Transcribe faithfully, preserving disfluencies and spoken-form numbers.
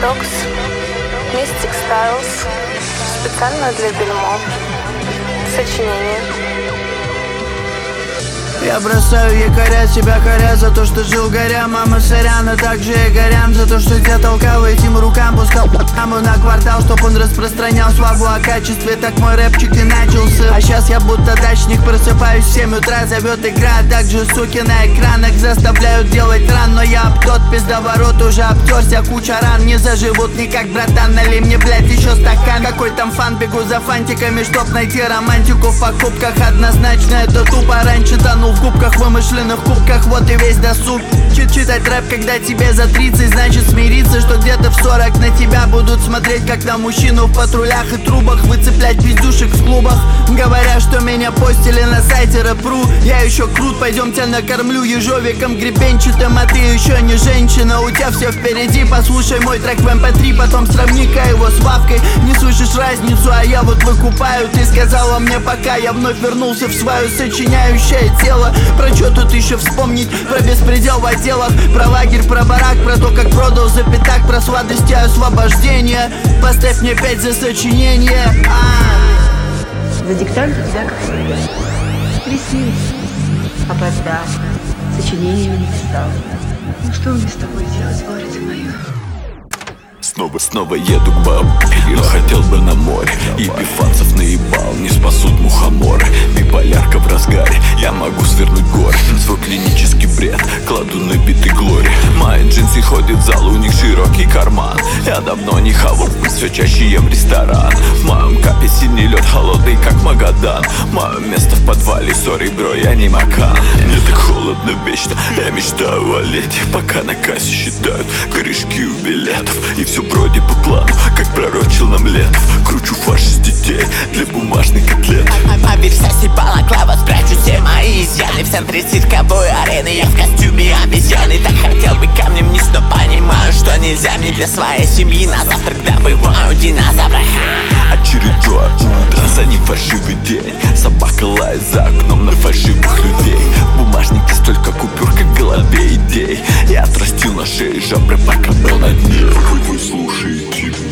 Рокс, Mystic Styles, специально для Бельмо. Сочинение. Я бросаю якоря, себя коря за то, что жил горя. Мама сорян, а также я горям за то, что тебя толкал этим рукам. Пускал маму на квартал, чтоб он распространял славу о качестве. Так мой рэпчик и начался. А сейчас я будто дачник, просыпаюсь в семь утра. Зовет игра, а также суки на экранах заставляют делать ран. Но я об тот пиздоворот уже обтерся. Куча ран не заживут никак, братан. Налей мне, блядь, еще стакан. Какой там фан, бегу за фантиками, чтоб найти романтику в покупках. Однозначно это тупо, раньше тонул в губках, вымышленных кубках, вот и весь досуг. Чит читать рэп, когда тебе за тридцать, значит смириться, что где-то в сорок на тебя будут смотреть, как на мужчину в патрулях и трубах, выцеплять пиздюшек в клубах. Говоря, что меня постили на сайте рэп.ру, я еще крут, пойдем тебя накормлю ежовиком гребенчатым. А ты еще не женщина, у тебя все впереди. Послушай мой трек в эм пэ три, потом сравни-ка его с Вавкой. Не слышишь разницу, а я вот выкупаю. Ты сказала мне пока, я вновь вернулся в свое сочиняющее тело. Про что тут еще вспомнить? Про беспредел в отделах, про лагерь, про барак, про то, как продал за пятак, про сладости освобождения. Поставь мне пять за сочинение. А-а-а. За диктант тебя как всегда приснилось, опоздал, сочинение не писал. Ну что мне с тобой делать, Лорица моя? Снова, снова еду к бабке, но хотел бы на море. И пифанцев наебал, не спасут мухоморы. Биполярка в разгаре, я могу свернуть горы. Свой клинический бред кладу на биты Глори. Мои джинсы ходят в зал, у них широкий карман. Я давно не хавал, все чаще ем ресторан. В моем капе синий лед, холодный как Магадан. Мое место в подвале, сори, бро, я не Макан. Мне так холодно вечно, я мечтаю о лете. Пока на кассе считают корешки у билетов. И все вроде по плану, как пророчил нам Летов. Кручу фарш из детей для бумажной котлеты. Поверь, соси балаклава, спрячу все мои изъяны. В центре цирковой арены я в костюме обезьяны. Так хотел бы камнем вниз, но понимаю, что нельзя мне для своей семьи. На завтрак добываю динозавра. Очередное утро, за ним фальшивый день. Собака лает за окном на фальшивых людей. В бумажнике столько купюр, как в голове идей. Я отрастил на шее жабры, пока был на дне. Вы слушаете